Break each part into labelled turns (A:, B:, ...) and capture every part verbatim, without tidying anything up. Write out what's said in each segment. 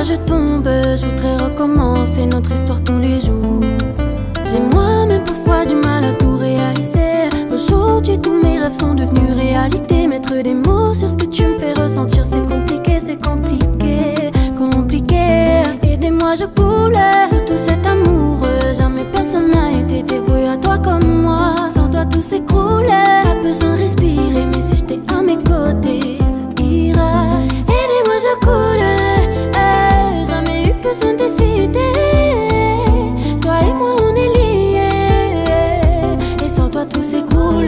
A: je tombe, je voudrais recommencer notre histoire tous les jours. J'ai moi-même parfois du mal à tout réaliser. Aujourd'hui tous mes rêves sont devenus réalité. Mettre des mots sur ce que tu me fais ressentir, c'est compliqué, c'est compliqué, compliqué. Aidez-moi, je coule sous tout cet amour. Jamais personne n'a été dévoué à toi comme moi. Sans toi tout s'écroule, pas besoin de respirer. Mais si j'étais à mes côtés, ça ira. Aidez-moi, je coule, eh, jamais eu besoin de décider. Toi et moi on est liés, et sans toi tout s'écroule.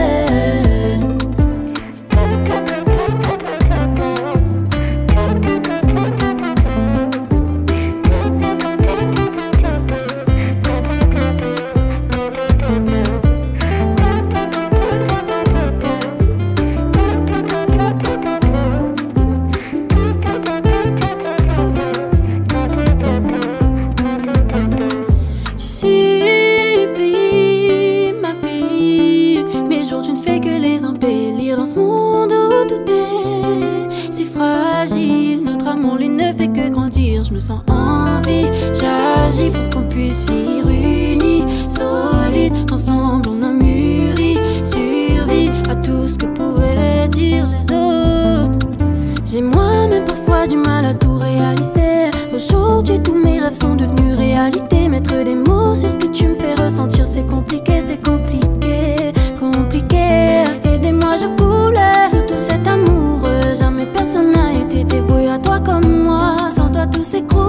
A: Dans ce monde où tout est si fragile, notre amour lui ne fait que grandir. Je me sens en vie, j'agis pour qu'on puisse vivre unis, solides. Ensemble on a mûri, survie à tout ce que pouvaient dire les autres. J'ai moi-même parfois du mal à tout réaliser. Aujourd'hui tous mes rêves sont devenus réalité. Mettre des mots sur ce que tu me fais ressentir, c'est compliqué, c'est compliqué, compliqué. Aidez-moi, je coule sous tout cet amour. Jamais personne n'a été dévoué à toi comme moi. Sans toi tout s'écroule.